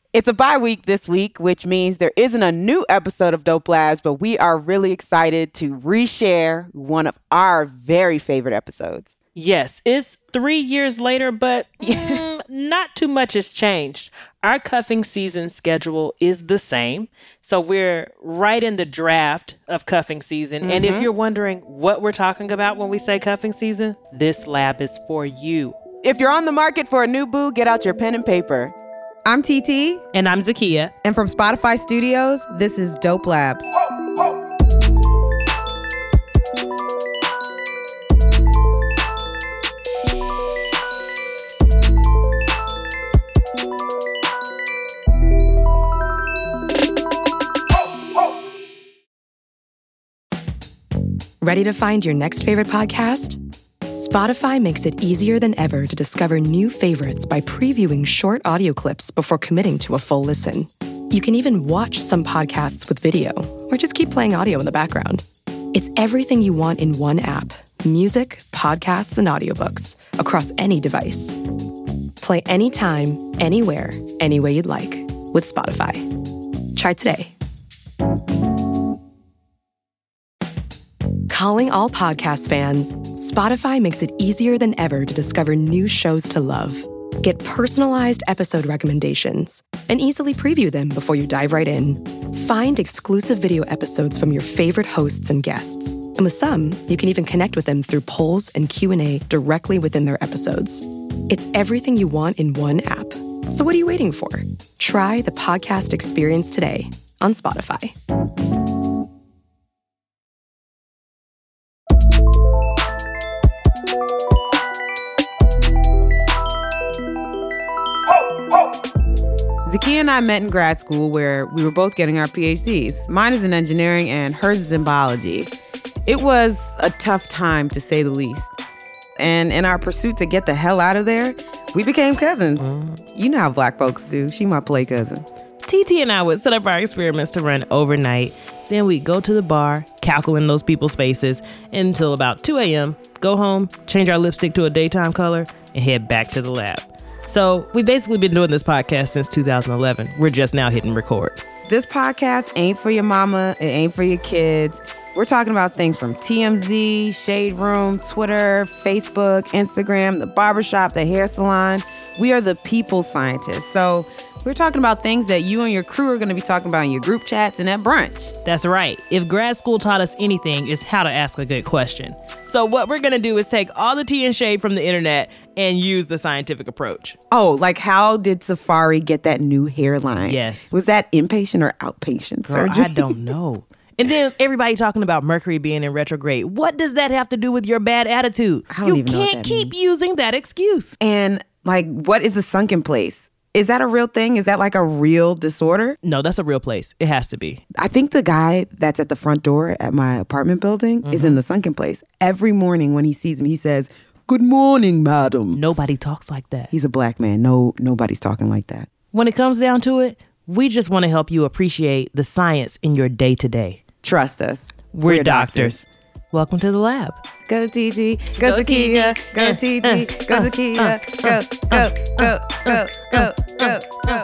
It's a bye week this week, which means there isn't a new episode of Dope Labs, but we are really excited to reshare one of our very favorite episodes. Yes, it's 3 years later, but not too much has changed. Our cuffing season schedule is the same. So we're right in the draft of cuffing season. And if you're wondering what we're talking about when we say cuffing season, this lab is for you. If you're on the market for a new boo, get out your pen and paper. I'm TT. And I'm Zakia. And from Spotify Studios, this is Dope Labs. Ready to find your next favorite podcast? Spotify makes it easier than ever to discover new favorites by previewing short audio clips before committing to a full listen. You can even watch some podcasts with video, or just keep playing audio in the background. It's everything you want in one app: music, podcasts, and audiobooks across any device. Play anytime, anywhere, any way you'd like with Spotify. Try today. Calling all podcast fans, Spotify makes it easier than ever to discover new shows to love. Get personalized episode recommendations and easily preview them before you dive right in. Find exclusive video episodes from your favorite hosts and guests. And with some, you can even connect with them through polls and Q&A directly within their episodes. It's everything you want in one app. So what are you waiting for? Try the podcast experience today on Spotify. Zakia and I met in grad school where we were both getting our PhDs. Mine is in engineering and hers is in biology. It was a tough time, to say the least. And in our pursuit to get the hell out of there, we became cousins. You know how black folks do. She my play cousin. TT and I would set up our experiments to run overnight. Then we'd go to the bar, cackle in those people's faces until about 2 a.m., go home, change our lipstick to a daytime color, and head back to the lab. So we've basically been doing this podcast since 2011. We're just now hitting record. This podcast ain't for your mama. It ain't for your kids. We're talking about things from TMZ, Shade Room, Twitter, Facebook, Instagram, the barbershop, the hair salon. We are the people scientists. So we're talking about things that you and your crew are going to be talking about in your group chats and at brunch. That's right. If grad school taught us anything, it's how to ask a good question. So what we're going to do is take all the tea and shade from the internet and use the scientific approach. Oh, like how did Safari get that new hairline? Yes. Was that inpatient or outpatient surgery? I don't know. And then everybody talking about Mercury being in retrograde. What does that have to do with your bad attitude? I don't even know what You can't that keep means. using that excuse. And like, what is a sunken place? Is that a real thing? Is that like a real disorder? No, that's a real place. It has to be. I think the guy that's at the front door at my apartment building is in the sunken place. Every morning when he sees me, he says, "Good morning, madam." Nobody talks like that. He's a black man. Nobody's talking like that. When it comes down to it, we just want to help you appreciate the science in your day-to-day. Trust us. We're doctors. Welcome to the lab. Go TT, go Zakia, go TT, go Zakia, go, go, go, go, go, go,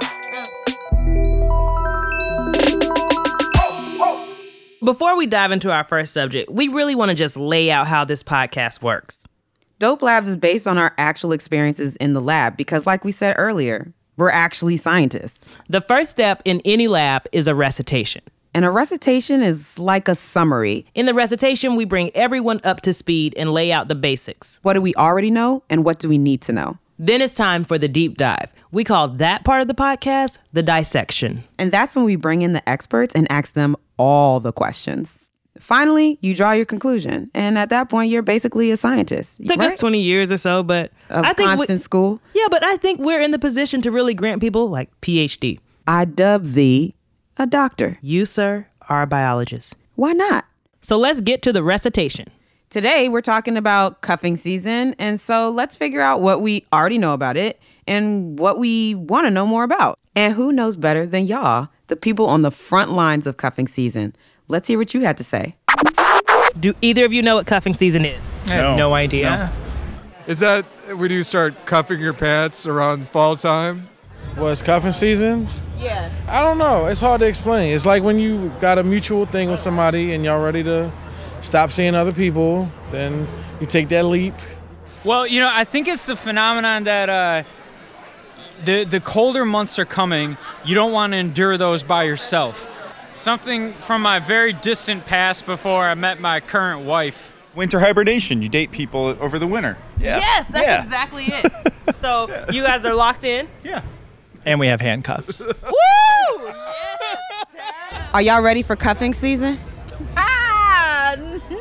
go. Before we dive into our first subject, we really want to just lay out how this podcast works. Dope Labs is based on our actual experiences in the lab because, like we said earlier, we're actually scientists. The first step in any lab is a recitation. And a recitation is like a summary. In the recitation, we bring everyone up to speed and lay out the basics. What do we already know and what do we need to know? Then it's time for the deep dive. We call that part of the podcast the dissection. And that's when we bring in the experts and ask them all the questions. Finally, you draw your conclusion. And at that point, you're basically a scientist. Took us 20 years or so, but I think constant school. Yeah, but I think we're in the position to really grant people like PhD. I dub thee a doctor. You, sir, are a biologist. Why not? So let's get to the recitation. Today, we're talking about cuffing season. And so let's figure out what we already know about it and what we want to know more about. And who knows better than y'all, the people on the front lines of cuffing season. Let's hear what you had to say. Do either of you know what cuffing season is? I have no idea. No. Is that when you start cuffing your pants around fall time? What's cuffing season? Yeah. I don't know. It's hard to explain. It's like when you got a mutual thing with somebody and y'all ready to stop seeing other people, then you take that leap. Well, I think it's the phenomenon that the colder months are coming. You don't want to endure those by yourself. Something from my very distant past before I met my current wife. Winter hibernation. You date people over the winter. Yeah. Yes, that's exactly it. So you guys are locked in? Yeah. And we have handcuffs. Woo! Are y'all ready for cuffing season? Ah,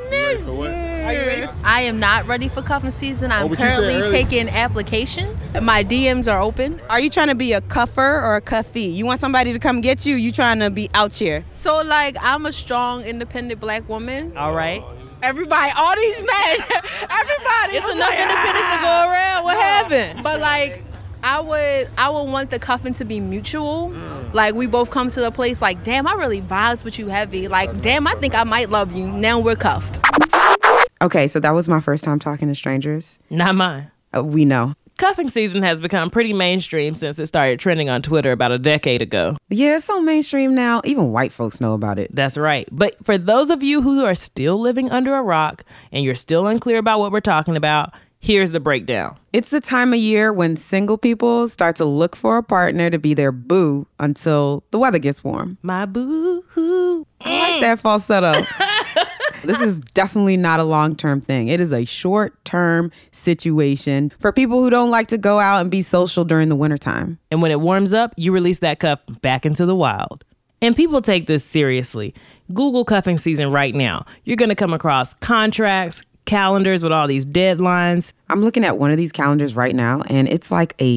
Are you ready? I am not ready for cuffing season. I'm currently taking applications. My DMs are open. Are you trying to be a cuffer or a cuffee? You want somebody to come get you? You trying to be out here? So, I'm a strong, independent black woman. All right. Everybody, all these men, everybody. It's enough independence to go around. What happened? But I would want the cuffing to be mutual. We both come to the place damn, I really vibes with you heavy. Damn, I think I might love you. Now we're cuffed. Okay, so that was my first time talking to strangers. Not mine. We know. Cuffing season has become pretty mainstream since it started trending on Twitter about a decade ago. Yeah, it's so mainstream now. Even white folks know about it. That's right. But for those of you who are still living under a rock and you're still unclear about what we're talking about, here's the breakdown. It's the time of year when single people start to look for a partner to be their boo until the weather gets warm. My boo-hoo. I like that falsetto. This is definitely not a long-term thing. It is a short-term situation for people who don't like to go out and be social during the wintertime. And when it warms up, you release that cuff back into the wild. And people take this seriously. Google cuffing season right now. You're going to come across contracts, calendars with all these deadlines. I'm looking at one of these calendars right now, and it's like a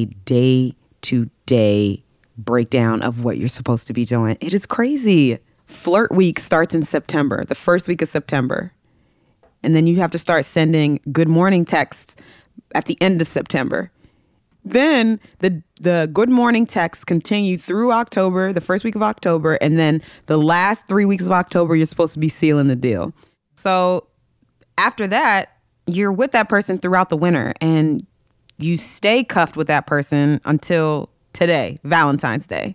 day-to-day breakdown of what you're supposed to be doing. It is crazy. Flirt week starts in September, the first week of September. And then you have to start sending good morning texts at the end of September. Then the good morning texts continue through October, the first week of October, and then the last 3 weeks of October, you're supposed to be sealing the deal. So after that, you're with that person throughout the winter, and you stay cuffed with that person until today, Valentine's Day.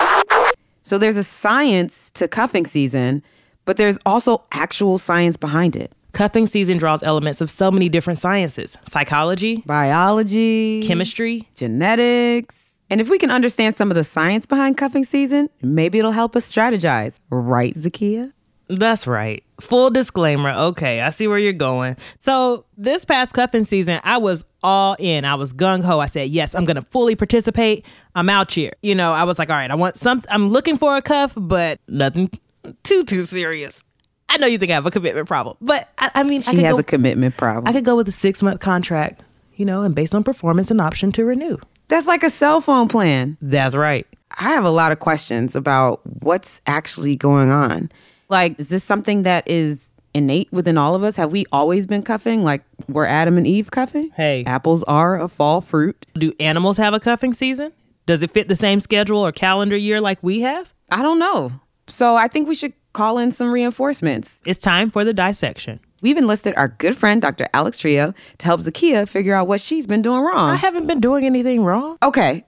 So there's a science to cuffing season, but there's also actual science behind it. Cuffing season draws elements of so many different sciences: psychology, biology, chemistry, genetics. And if we can understand some of the science behind cuffing season, maybe it'll help us strategize. Right, Zakia? That's right. Full disclaimer. Okay, I see where you're going. So this past cuffing season, I was all in. I was gung-ho. I said, yes, I'm going to fully participate. I'm out here. I was like, all right, I'm looking for a cuff, but nothing too serious. I know you think I have a commitment problem, but I mean, she has a commitment problem. I could go with a 6-month contract, and based on performance, an option to renew. That's like a cell phone plan. That's right. I have a lot of questions about what's actually going on. Is this something that is innate within all of us? Have we always been cuffing? Were Adam and Eve cuffing? Hey. Apples are a fall fruit. Do animals have a cuffing season? Does it fit the same schedule or calendar year like we have? I don't know. So I think we should call in some reinforcements. It's time for the dissection. We've enlisted our good friend, Dr. Alex Trio, to help Zakia figure out what she's been doing wrong. I haven't been doing anything wrong. Okay.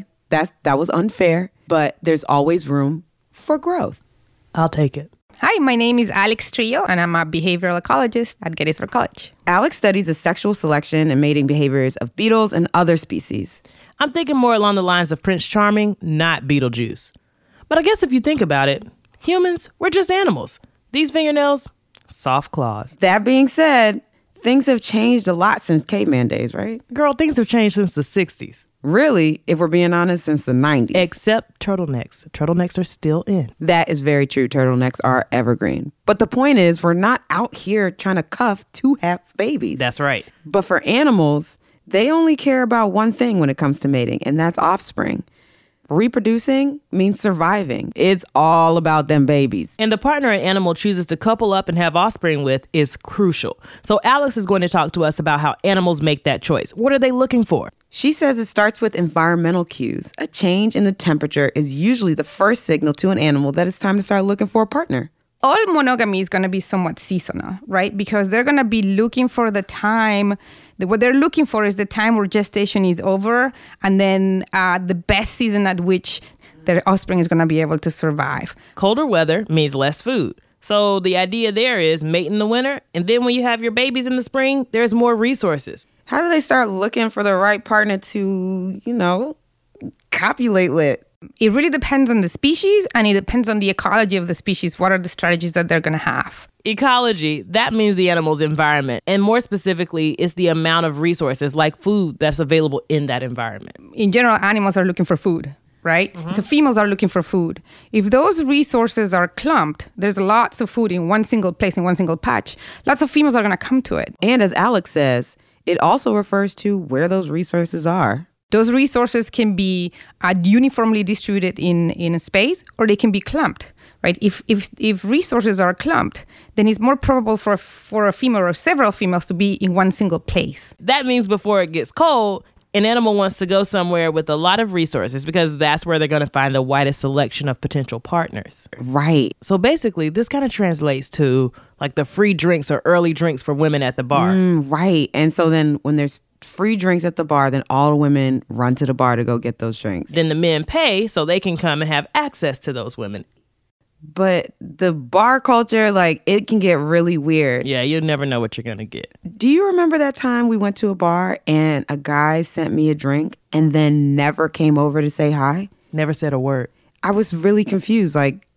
That was unfair, but there's always room for growth. I'll take it. Hi, my name is Alex Trio, and I'm a behavioral ecologist at Gettysburg College. Alex studies the sexual selection and mating behaviors of beetles and other species. I'm thinking more along the lines of Prince Charming, not Beetlejuice. But I guess if you think about it, humans, we're just animals. These fingernails, soft claws. That being said, things have changed a lot since caveman days, right? Girl, things have changed since the 60s. Really, if we're being honest, since the 90s. Except turtlenecks. Turtlenecks are still in. That is very true. Turtlenecks are evergreen. But the point is, we're not out here trying to cuff 2 half babies. That's right. But for animals, they only care about one thing when it comes to mating, and that's offspring. Reproducing means surviving. It's all about them babies. And the partner an animal chooses to couple up and have offspring with is crucial. So Alex is going to talk to us about how animals make that choice. What are they looking for? She says it starts with environmental cues. A change in the temperature is usually the first signal to an animal that it's time to start looking for a partner. All monogamy is going to be somewhat seasonal, right? Because they're going to be looking for the time. What they're looking for is the time where gestation is over, and then the best season at which their offspring is going to be able to survive. Colder weather means less food. So the idea there is mate in the winter, and then when you have your babies in the spring, there's more resources. How do they start looking for the right partner to, copulate with? It really depends on the species, and it depends on the ecology of the species. What are the strategies that they're going to have? Ecology, that means the animal's environment. And more specifically, it's the amount of resources like food that's available in that environment. In general, animals are looking for food, right? Mm-hmm. So females are looking for food. If those resources are clumped, there's lots of food in one single place, in one single patch. Lots of females are going to come to it. And as Alex says, it also refers to where those resources are. Those resources can be uniformly distributed in a space, or they can be clumped, right? If resources are clumped, then it's more probable for a female or several females to be in one single place. That means before it gets cold, an animal wants to go somewhere with a lot of resources because that's where they're going to find the widest selection of potential partners. Right. So basically, this kind of translates to like the free drinks or early drinks for women at the bar. Right. And so then when there's free drinks at the bar, then all the women run to the bar to go get those drinks. Then the men pay so they can come and have access to those women. But the bar culture, it can get really weird. Yeah, you'll never know what you're going to get. Do you remember that time we went to a bar and a guy sent me a drink and then never came over to say hi? Never said a word. I was really confused.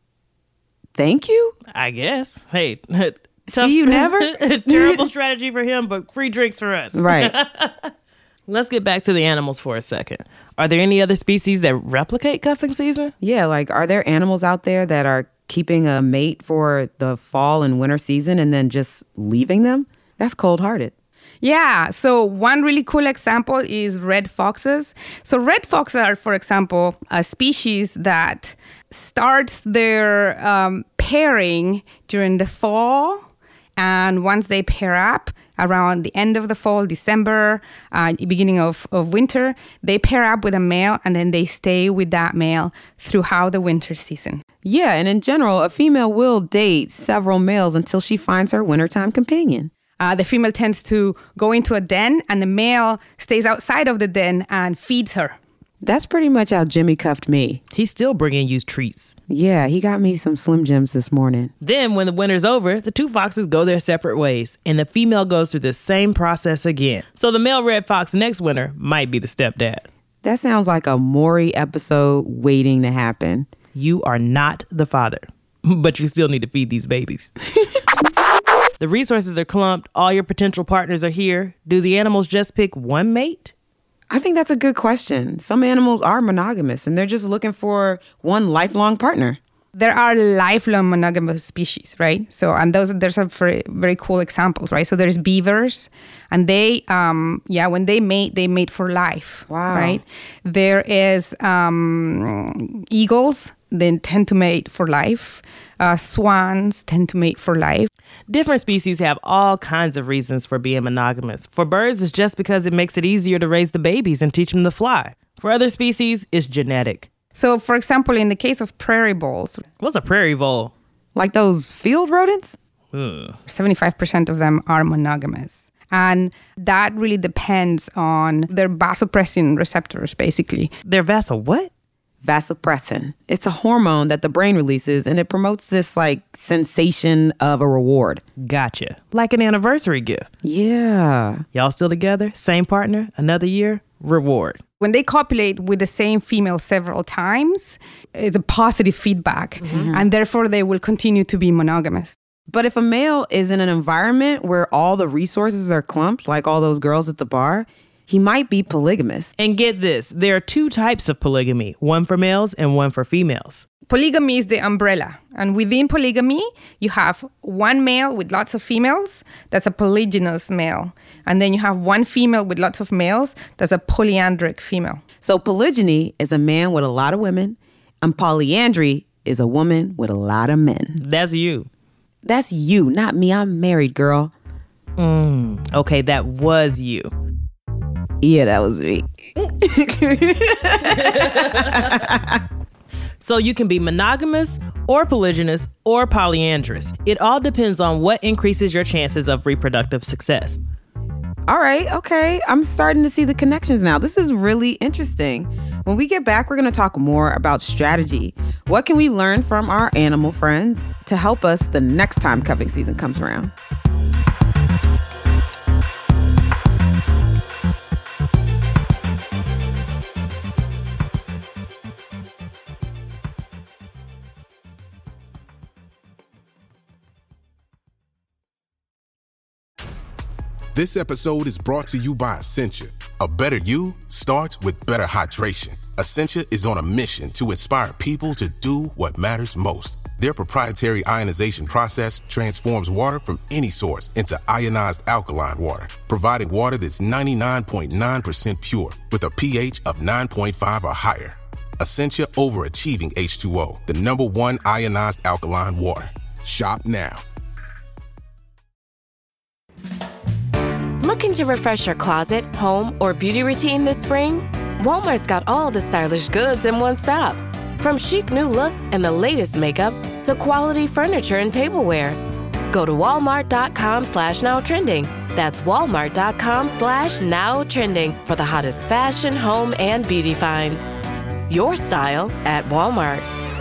Thank you? I guess. Hey, see you never? Terrible strategy for him, but free drinks for us. Right. Let's get back to the animals for a second. Are there any other species that replicate cuffing season? Yeah, are there animals out there that are keeping a mate for the fall and winter season and then just leaving them? That's cold-hearted. Yeah, so one really cool example is red foxes. So red foxes are, for example, a species that starts their pairing during the fall. And once they pair up around the end of the fall, December, beginning of winter, they pair up with a male and then they stay with that male throughout the winter season. Yeah, and in general, a female will date several males until she finds her wintertime companion. The female tends to go into a den and the male stays outside of the den and feeds her. That's pretty much how Jimmy cuffed me. He's still bringing you treats. Yeah, he got me some Slim Jims this morning. Then when the winter's over, the two foxes go their separate ways, and the female goes through the same process again. So the male red fox next winter might be the stepdad. That sounds like a Maury episode waiting to happen. You are not the father, but you still need to feed these babies. The resources are clumped. All your potential partners are here. Do the animals just pick one mate? I think that's a good question. Some animals are monogamous and they're just looking for one lifelong partner. There are lifelong monogamous species, right? So, and there's a very, very cool examples, right? So there's beavers, and they, when they mate for life. Wow. Right? There is eagles, they tend to mate for life. Swans tend to mate for life. Different species have all kinds of reasons for being monogamous. For birds, it's just because it makes it easier to raise the babies and teach them to fly. For other species, it's genetic. So, for example, in the case of prairie voles. What's a prairie vole? Like those field rodents? 75% of them are monogamous. And that really depends on their vasopressin receptors, basically. Their what? Vasopressin. It's a hormone that the brain releases, and it promotes this sensation of a reward. Gotcha. Like an anniversary gift. Yeah. Y'all still together? Same partner? Another year? Reward. When they copulate with the same female several times, it's a positive feedback, and therefore they will continue to be monogamous. But if a male is in an environment where all the resources are clumped, like all those girls at the bar, he might be polygamous. And get this, there are two types of polygamy, one for males and one for females. Polygamy is the umbrella. And within polygamy, you have one male with lots of females. That's a polygynous male. And then you have one female with lots of males. That's a polyandric female. So polygyny is a man with a lot of women, and polyandry is a woman with a lot of men. That's you. That's you, not me. I'm married, girl. Okay, that was you. Yeah, that was me. So you can be monogamous or polygynous or polyandrous. It all depends on what increases your chances of reproductive success. All right, okay. I'm starting to see the connections now. This is really interesting. When we get back, we're going to talk more about strategy. What can we learn from our animal friends to help us the next time cuffing season comes around? This episode is brought to you by Essentia. A better you starts with better hydration. Essentia is on a mission to inspire people to do what matters most. Their proprietary ionization process transforms water from any source into ionized alkaline water, providing water that's 99.9% pure with a pH of 9.5 or higher. Essentia overachieving H2O, the #1 ionized alkaline water. Shop now. Looking to refresh your closet, home, or beauty routine this spring? Walmart's got all the stylish goods in one stop. From chic new looks and the latest makeup to quality furniture and tableware. Go to walmart.com/nowtrending. That's walmart.com/nowtrending for the hottest fashion, home, and beauty finds. Your style at Walmart.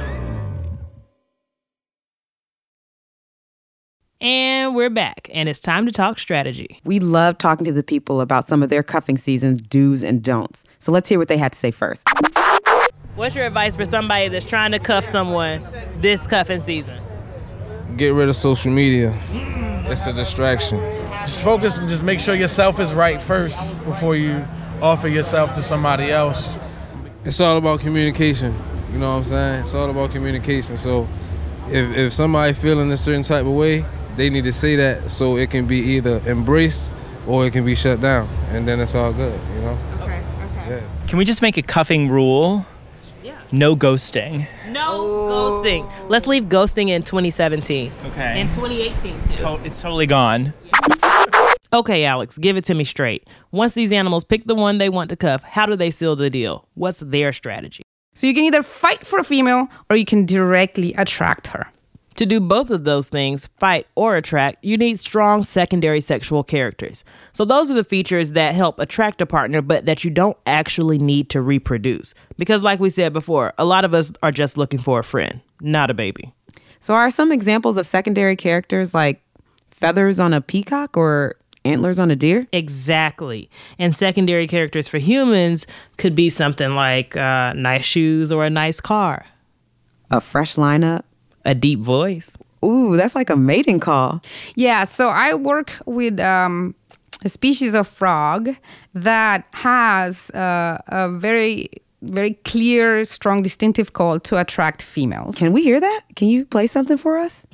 And we're back, and it's time to talk strategy. We love talking to the people about some of their cuffing season's do's and don'ts. So let's hear what they had to say first. What's your advice for somebody that's trying to cuff someone this cuffing season? Get rid of social media. It's a distraction. Just focus and just make sure yourself is right first before you offer yourself to somebody else. It's all about communication. You know what I'm saying? It's all about communication. So if somebody feeling a certain type of way, they need to say that so it can be either embraced or it can be shut down. And then it's all good, you know? Okay. Yeah. Can we just make a cuffing rule? Yeah. No ghosting. No ghosting. Let's leave ghosting in 2017. Okay. In 2018, too. It's totally gone. Okay, Alex, give it to me straight. Once these animals pick the one they want to cuff, how do they seal the deal? What's their strategy? So you can either fight for a female or you can directly attract her. To do both of those things, fight or attract, you need strong secondary sexual characters. So those are the features that help attract a partner, but that you don't actually need to reproduce. Because like we said before, a lot of us are just looking for a friend, not a baby. So are some examples of secondary characters like feathers on a peacock or antlers on a deer? Exactly. And secondary characters for humans could be something like nice shoes or a nice car. A fresh lineup. A deep voice. Ooh, that's like a mating call. Yeah, so I work with a species of frog that has a very, very clear, strong, distinctive call to attract females. Can we hear that? Can you play something for us?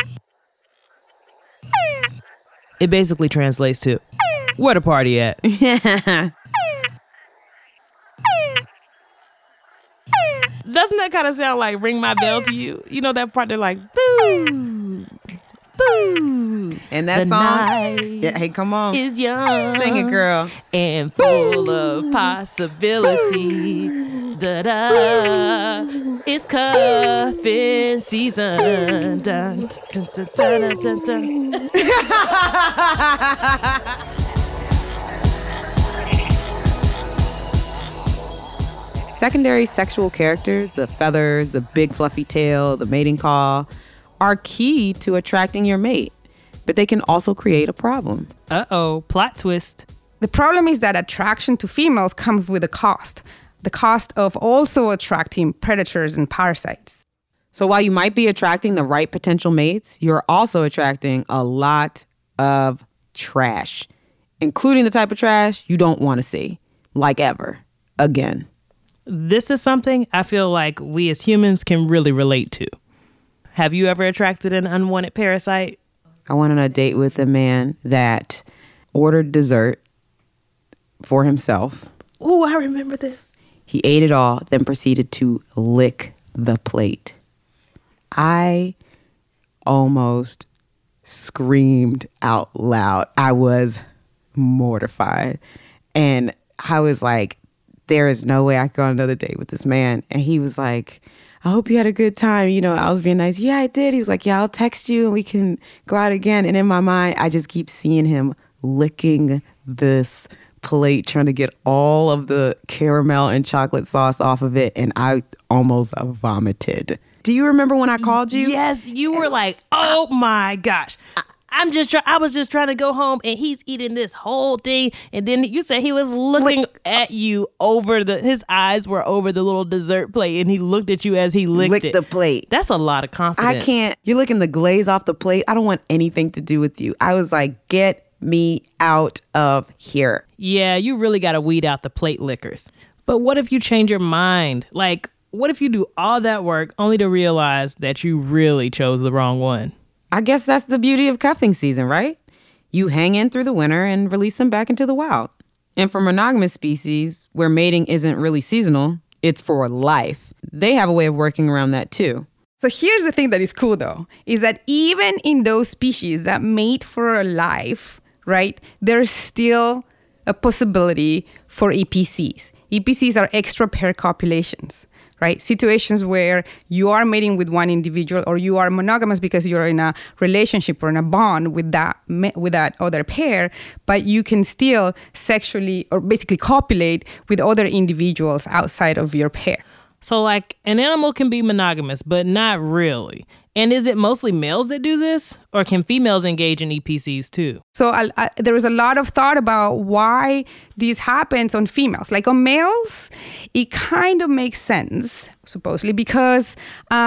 It basically translates to, where the party at? Yeah. Doesn't that kind of sound like Ring My Bell to you? You know that part they're like, boo, boo. And that the song, night hey, come on. is young. Sing it, girl. And full of possibility. Da-da. It's cuffing season. Dun, dun, dun, dun, dun, dun, dun. Secondary sexual characters, the feathers, the big fluffy tail, the mating call, are key to attracting your mate, but they can also create a problem. Uh-oh, plot twist. The problem is that attraction to females comes with a cost. The cost of also attracting predators and parasites. So while you might be attracting the right potential mates, you're also attracting a lot of trash, including the type of trash you don't want to see, like ever, again. This is something I feel like we as humans can really relate to. Have you ever attracted an unwanted parasite? I went on a date with a man that ordered dessert for himself. Oh, I remember this. He ate it all, then proceeded to lick the plate. I almost screamed out loud. I was mortified. And I was like, there is no way I could go on another date with this man. And he was like, I hope you had a good time. You know, I was being nice. Yeah, I did. He was like, yeah, I'll text you and we can go out again. And in my mind, I just keep seeing him licking this plate trying to get all of the caramel and chocolate sauce off of it, and I almost vomited. Do you remember when I called you? Yes, you were like, oh my gosh. I was just trying to go home and he's eating this whole thing. And then you said he was looking at you his eyes were over the little dessert plate and he looked at you as he licked the plate. That's a lot of confidence. I can't. You're licking the glaze off the plate. I don't want anything to do with you. I was like, get me out of here. Yeah, you really got to weed out the plate lickers. But what if you change your mind? Like, what if you do all that work only to realize that you really chose the wrong one? I guess that's the beauty of cuffing season, right? You hang in through the winter and release them back into the wild. And for monogamous species, where mating isn't really seasonal, it's for life. They have a way of working around that too. So here's the thing that is cool though, is that even in those species that mate for life, right, there's still a possibility for EPCs. EPCs are extra pair copulations, right? Situations where you are mating with one individual or you are monogamous because you're in a relationship or in a bond with that other pair, but you can still sexually or basically copulate with other individuals outside of your pair. So like an animal can be monogamous, but not really. And is it mostly males that do this? Or can females engage in EPCs too? So there was a lot of thought about why this happens on females. Like on males, it kind of makes sense, supposedly, because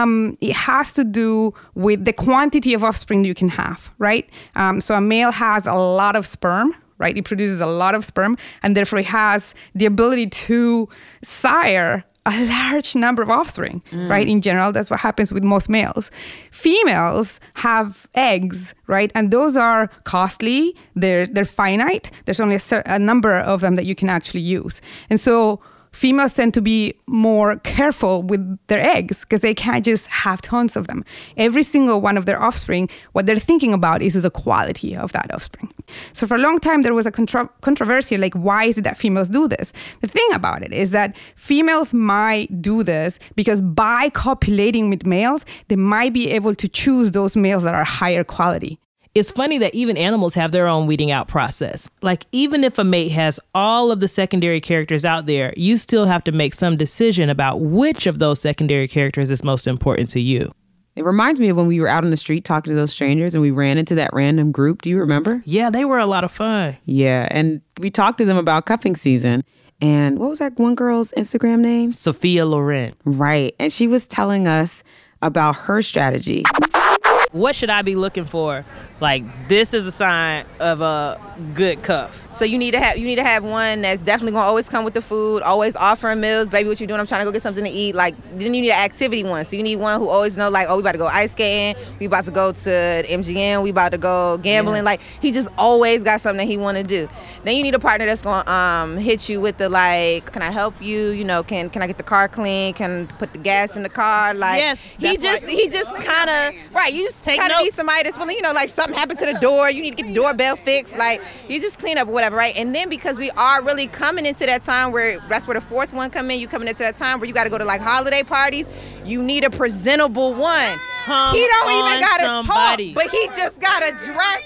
it has to do with the quantity of offspring you can have, right? So a male has a lot of sperm, right? It produces a lot of sperm, and therefore it has the ability to sire a large number of offspring, right? In general, that's what happens with most males. Females have eggs, right? And those are costly. They're finite. There's only a number of them that you can actually use. And so females tend to be more careful with their eggs because they can't just have tons of them. Every single one of their offspring, what they're thinking about is the quality of that offspring. So for a long time, there was a controversy, like, why is it that females do this? The thing about it is that females might do this because by copulating with males, they might be able to choose those males that are higher quality. It's funny that even animals have their own weeding out process. Like, even if a mate has all of the secondary characters out there, you still have to make some decision about which of those secondary characters is most important to you. It reminds me of when we were out on the street talking to those strangers and we ran into that random group. Do you remember? Yeah, they were a lot of fun. Yeah, and we talked to them about cuffing season. And what was that one girl's Instagram name? Sophia Loren. Right. And she was telling us about her strategy. What should I be looking for? Like, this is a sign of a good cuff. So you need to have one that's definitely gonna always come with the food, always offering meals. Baby, what you doing? I'm trying to go get something to eat. Like, then you need an activity one. So you need one who always know, like, oh, we about to go ice skating, we about to go to MGM, we about to go gambling. Yes. Like, he just always got something that he want to do. Then you need a partner that's gonna hit you with the, like, can I help you? You know, can I get the car clean? Can put the gas in the car? Like, yes, he just kind of right. You just kind of need somebody that's willing. You know, like, something happened to the door, you need to get the doorbell fixed. Like, you just clean up or whatever, right? And then because we are really coming into that time where that's where the fourth one come in, you coming into that time where you got to go to like holiday parties, you need a presentable one. He don't even got to talk, but he just got to dress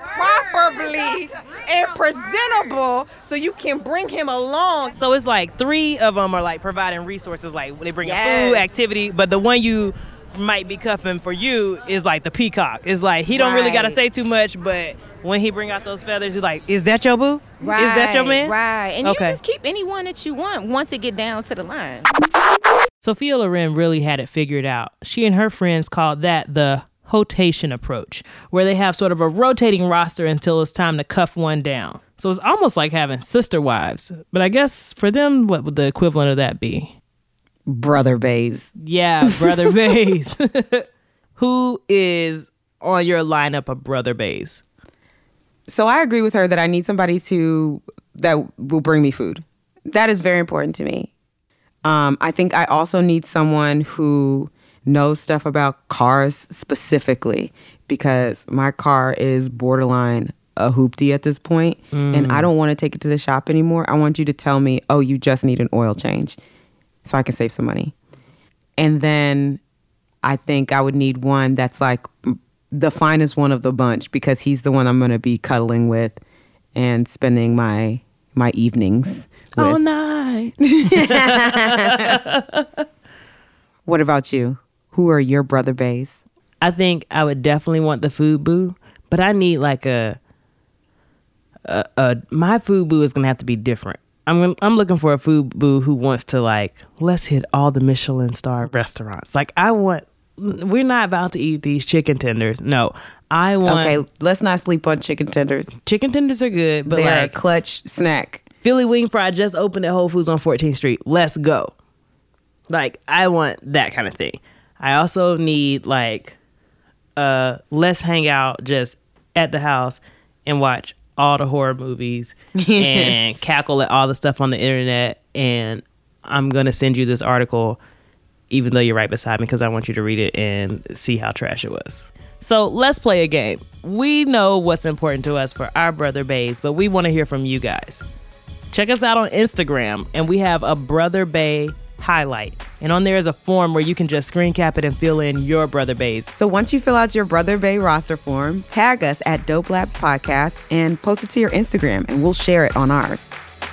properly and presentable so you can bring him along. So it's like 3 of them are like providing resources, like they bring food, activity, but the one you might be cuffing for you is like the peacock. It's like he don't really got to say too much, but when he bring out those feathers, you're like, is that your boo? Right, is that your man? Right. And you just keep anyone that you want once it get down to the line. Sophia Loren really had it figured out. She and her friends called that the rotation approach, where they have sort of a rotating roster until it's time to cuff one down. So it's almost like having sister wives. But I guess for them, what would the equivalent of that be? Brother bays. Yeah, brother bays. Who is on your lineup of brother bays? So I agree with her that I need somebody that will bring me food. That is very important to me. I think I also need someone who knows stuff about cars specifically, because my car is borderline a hoopty at this point, and I don't want to take it to the shop anymore. I want you to tell me, oh, you just need an oil change, so I can save some money. And then I think I would need one that's like the finest one of the bunch, because he's the one I'm going to be cuddling with and spending my my evenings with. All night. What about you? Who are your brother bays? I think I would definitely want the food boo, but I need like my food boo is gonna have to be different. I'm looking for a food boo who wants to like, let's hit all the Michelin star restaurants. Like we're not about to eat these chicken tenders. No, I want. Okay, let's not sleep on chicken tenders. Chicken tenders are good, but they're like a clutch snack. Philly wing fry just opened at Whole Foods on 14th Street. Let's go. Like I want that kind of thing. I also need like, let's hang out just at the house and watch all the horror movies and cackle at all the stuff on the internet. And I'm going to send you this article, even though you're right beside me, because I want you to read it and see how trash it was. So let's play a game. We know what's important to us for our brother bays, but we want to hear from you guys. Check us out on Instagram, and we have a Brother Bay highlight. And on there is a form where you can just screen cap it and fill in your brother bays. So once you fill out your Brother Bay roster form, tag us at Dope Labs Podcast and post it to your Instagram, and we'll share it on ours.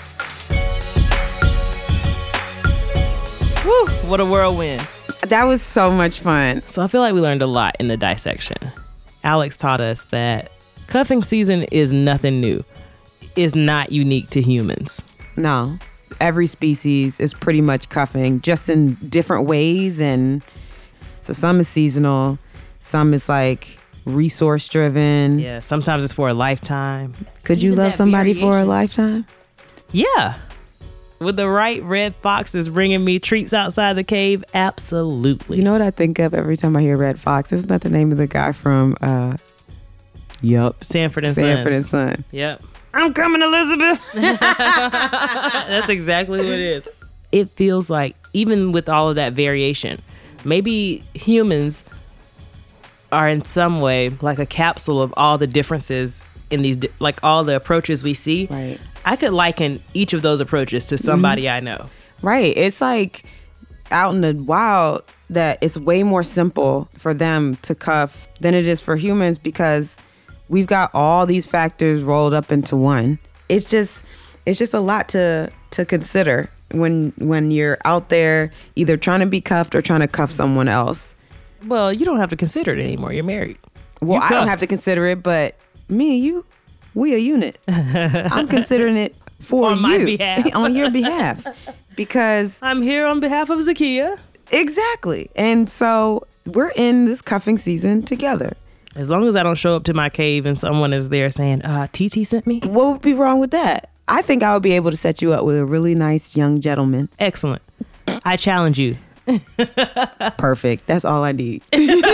Woo, what a whirlwind. That was so much fun. So I feel like we learned a lot in the dissection. Alex taught us that cuffing season is nothing new. It's not unique to humans. No. Every species is pretty much cuffing, just in different ways. And so some is seasonal, some is like resource driven. Yeah, sometimes it's for a lifetime. Could you love somebody for a lifetime? Yeah. With the right red foxes bringing me treats outside the cave, absolutely. You know what I think of every time I hear Red Fox? Isn't that the name of the guy from, Sanford and Son. Yep. I'm coming, Elizabeth. That's exactly what it is. It feels like, even with all of that variation, maybe humans are in some way like a capsule of all the differences in these, like all the approaches we see. Right. I could liken each of those approaches to somebody I know. Right. It's like out in the wild that it's way more simple for them to cuff than it is for humans, because we've got all these factors rolled up into one. It's just a lot to consider when you're out there either trying to be cuffed or trying to cuff someone else. Well, you don't have to consider it anymore. You're married. Well, I don't have to consider it, but me and you, we a unit. I'm considering it for on you. My behalf. On your behalf. Because I'm here on behalf of Zakia. Exactly. And so we're in this cuffing season together. As long as I don't show up to my cave and someone is there saying, TT sent me. What would be wrong with that? I think I would be able to set you up with a really nice young gentleman. Excellent. I challenge you. Perfect. That's all I need.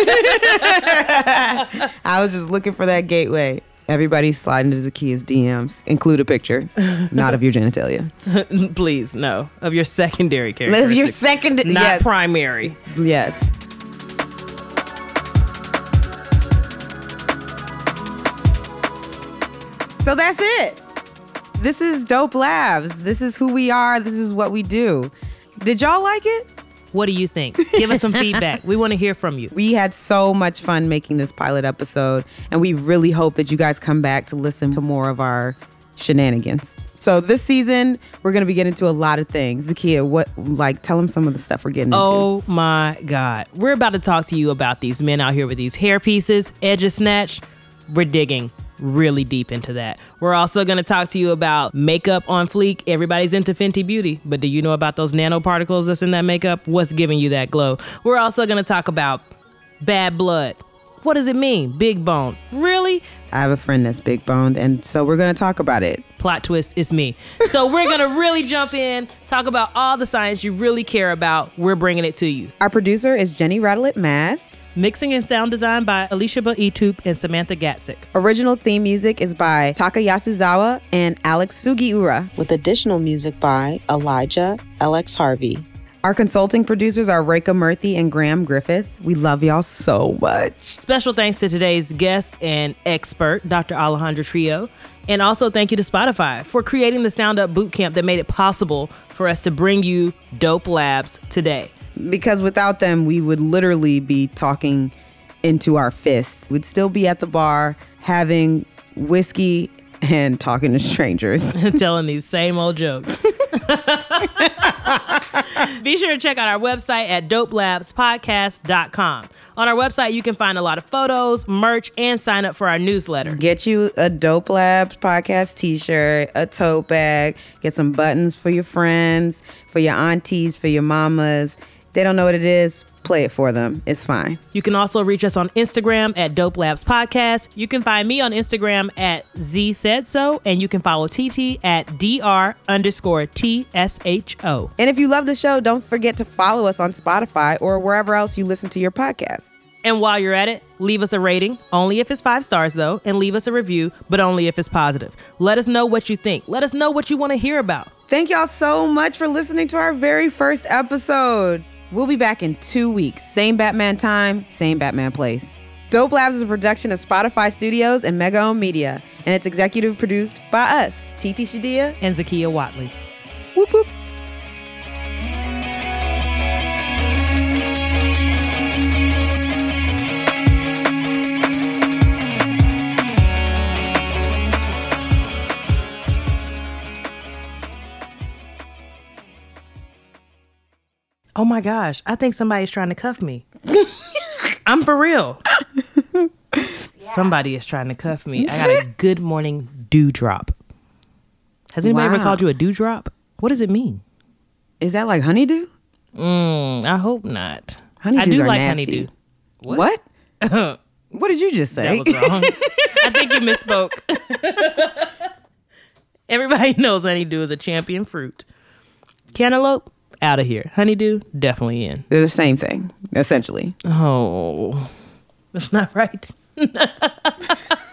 I was just looking for that gateway. Everybody's sliding to Zakia's DMs. Include a picture, not of your genitalia. Please, no. Of your secondary characteristics. Of your secondary. Not primary. Yes. So that's it. This is Dope Labs. This is who we are. This is what we do. Did y'all like it? What do you think? Give us some feedback. We want to hear from you. We had so much fun making this pilot episode, and we really hope that you guys come back to listen to more of our shenanigans. So this season, we're going to be getting into a lot of things. Zakia, tell them some of the stuff we're getting into. Oh my God. We're about to talk to you about these men out here with these hair pieces, edges snatched. We're digging really deep into that. We're also going to talk to you about makeup on fleek. Everybody's into Fenty Beauty, but do you know about those nanoparticles that's in that makeup? What's giving you that glow? We're also going to talk about bad blood. What does it mean? Big bone. Really? I have a friend that's big boned, and so we're going to talk about it. Plot twist, it's me. So we're going to really jump in, talk about all the science you really care about. We're bringing it to you. Our producer is Jenny Radelet Mast. Mixing and sound design by Alicia Baitup and Samantha Gatzik. Original theme music is by Taka Yasuzawa and Alex Sugiura, with additional music by Elijah LX Harvey. Our consulting producers are Reka Murthy and Graham Griffith. We love y'all so much. Special thanks to today's guest and expert, Dr. Alejandra Trio. And also thank you to Spotify for creating the Sound Up Bootcamp that made it possible for us to bring you Dope Labs today. Because without them, we would literally be talking into our fists. We'd still be at the bar having whiskey and talking to strangers. Telling these same old jokes. Be sure to check out our website at dopelabspodcast.com. On our website, you can find a lot of photos, merch, and sign up for our newsletter. Get you a Dope Labs podcast t-shirt, a tote bag, get some buttons for your friends, for your aunties, for your mamas. They don't know what it is. Play it for them. It's fine. You can also reach us on Instagram at Dope Labs Podcast. You can find me on Instagram at ZSaidSo, and you can follow TT at DR_TSHO. And if you love the show, don't forget to follow us on Spotify or wherever else you listen to your podcasts. And while you're at it, leave us a rating, only if it's 5 stars though, and leave us a review, but only if it's positive. Let us know what you think. Let us know what you want to hear about. Thank y'all so much for listening to our very first episode. We'll be back in 2 weeks. Same Batman time, same Batman place. Dope Labs is a production of Spotify Studios and Mega Ohm Media, and it's executive produced by us, Titi Shadia and Zakiya Watley. Whoop whoop. Oh my gosh, I think somebody's trying to cuff me. I'm for real. Somebody is trying to cuff me. I got a good morning dewdrop. Has anybody ever called you a dewdrop? What does it mean? Is that like honeydew? I hope not. Honeydews I do are like nasty. honeydew. What? What did you just say? That was wrong. I think you misspoke. Everybody knows honeydew is a champion fruit. Cantaloupe? Out of here. Honeydew, definitely in. They're the same thing, essentially. Oh, that's not right.